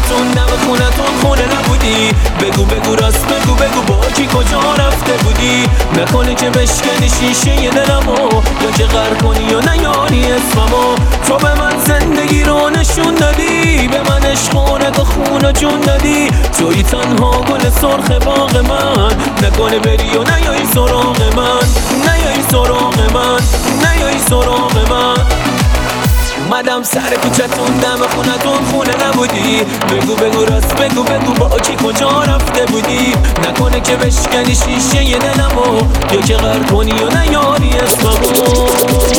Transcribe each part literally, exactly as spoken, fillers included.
کوچتون دم خونتون خونه نبودی. بگو بگو راست بگو بگو با کی کجا رفته بودی. نکنه که بشکنی شیشه ی دلمو، یا که غر کنی یا نیاری اسممو. تو به من زندگی رو نشون دادی، به من عشق و نگاه خون و جون دادی. توی تنها گل سرخ باغ من، نکنه بری و نیایی سراغ من، نیایی سراغ من، نیایی سراغ من. اومدم سر کوچتون دم خونتون خونه نبودی. بگو بگو راست بگو بگو با کی کجا رفته بودی. نکنه که بشکنی شیشه ی دلمو، یا که غر کنی و نیاری اسممو.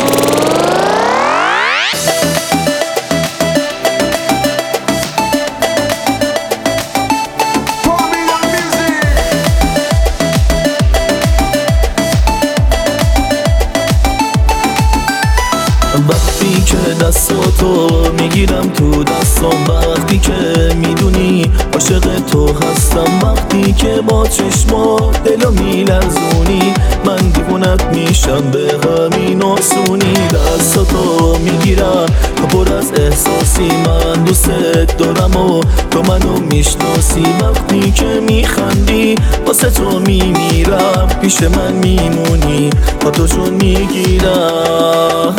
وقتی که دستاتو میگیرم تو دستم، وقتی که میدونی عاشق تو هستم، وقتی که با چشمات دلو میلرزونی، من دیوونت میشم به همین آسونی. دستاتو میگیرم تو پر از احساسی، من دوستت دارم و تو منو میشناسی. وقتی که میخندی واسه تو میمیرم، پیش من میمونی با تو جون میگیرم.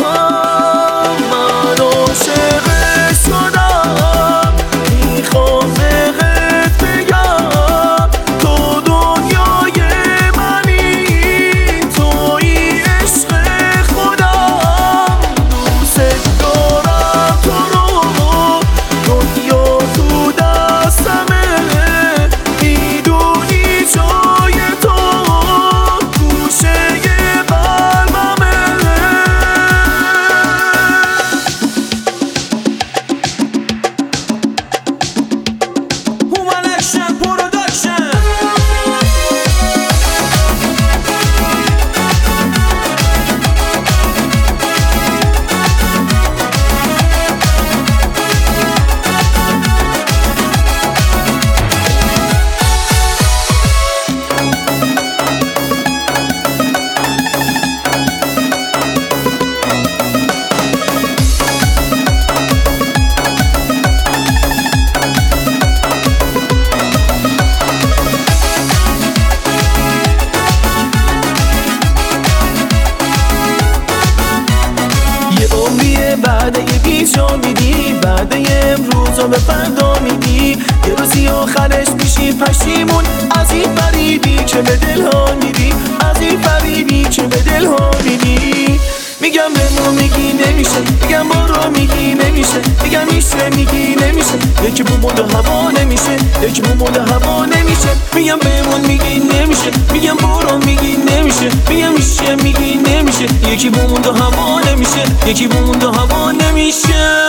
بعد یه بیجا میدی، بعد یه امروز رو به فردا میدی. یه روزی آخرش میشی پشیمون از این فریبی که به دل ها میدی، از این فریبی که به دل ها میدی. میگم بمون میگی نمیشه، میگم برو میگی نمیشه، میگم میشه میگی نمیشه. یکی بومون و هوا نمیشه، یکی بومون و هوا نمیشه. میگم بمون میگی نمیشه، میگم برو میگی نمیشه، میگم میشه میگی نمیشه. یکی بومون و هوا نمیشه، یکی بومون و هوا نمیشه.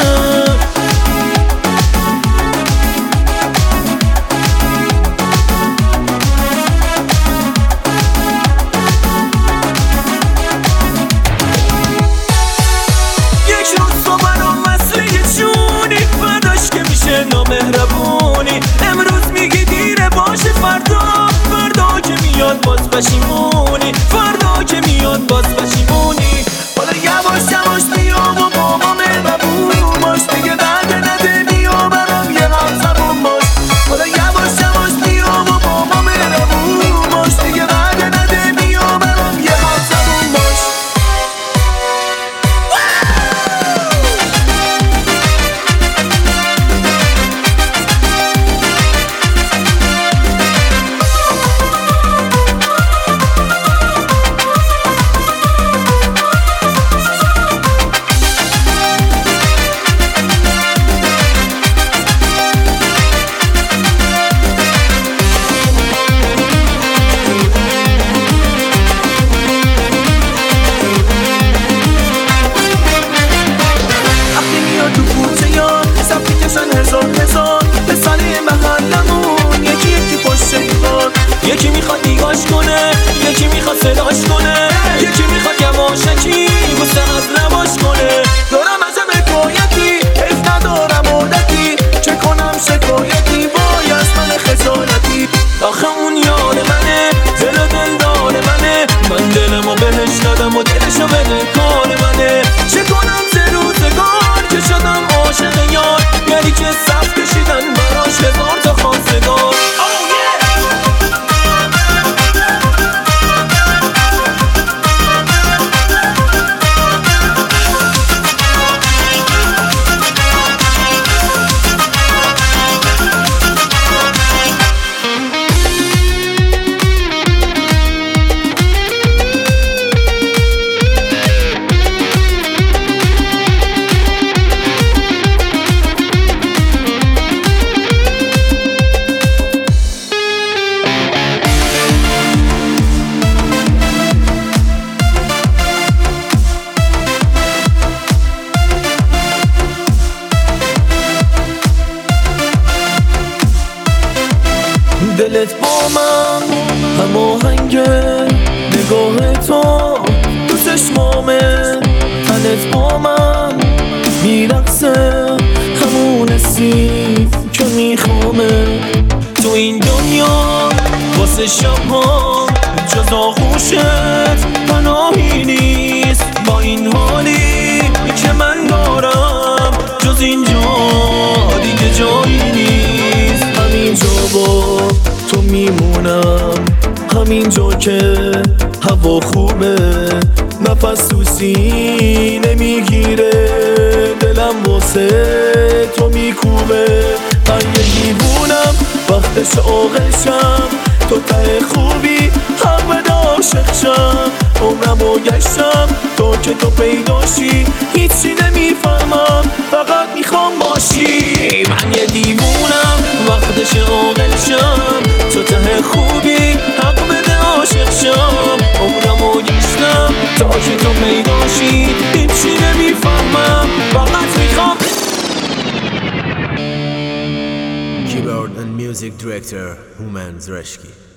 نامهربونی امروز میگی دیره باشه، فردا فردا که میاد باز پشیمونی، فردا که میاد باز پشیمونی. حالا یواش یواش میام و با ما مهربون باش، دیگه بعد نده بیا برام یه هم زبون باش. حالا یواش یواش میام و با ما مهربون باش، دیگه بعد نده بیا برام یه هم زبون باش. یکی میخواد دیگاش کنه، یکی میخواد صداش کنه، یکی میخواد یواشکی بوسه از لباش کنه. دارم ازم حکایتی، حیف ندارم عادتی، چه کنم شکایتی وای از من خجالتی. آخه اون یار منه، دل و دلدار منه، من دلمو بهش دادم و دلشو بده کار منه. چه کنم سه روزگار که شدم عاشق یار، یعنی که صف کشیدن دلت با من هماهنگه، نگاه تو تو چشمامه، تنت با من میرقصه، همون حسی که میخوامه. تو این دنیا واسه شبها جز آغوشت پناهی نیست، با این حالی که من دارم جز اینجا دیگه جایی نیست. همینجا با تو میمونم، همینجا که هوا خوبه، نفس تو سینه میگیره، دلم واسه تو میکوبه. من یه دیوونم وقتش عاقلشم، تو ته خوبی حق بده عاشق شم. عمرمو گشتم تا که تو پیداشی، هیچی نمیفهمم فقط میخوام باشی. من یه دیوونم وقتش عاقلشم، تو ته خوبی حق بده عاشق شم. عمرمو گشتم تا که تو پیداشی، هیچی نمیفهمم فقط میخوام. Keyboard and music director Human Zreshki.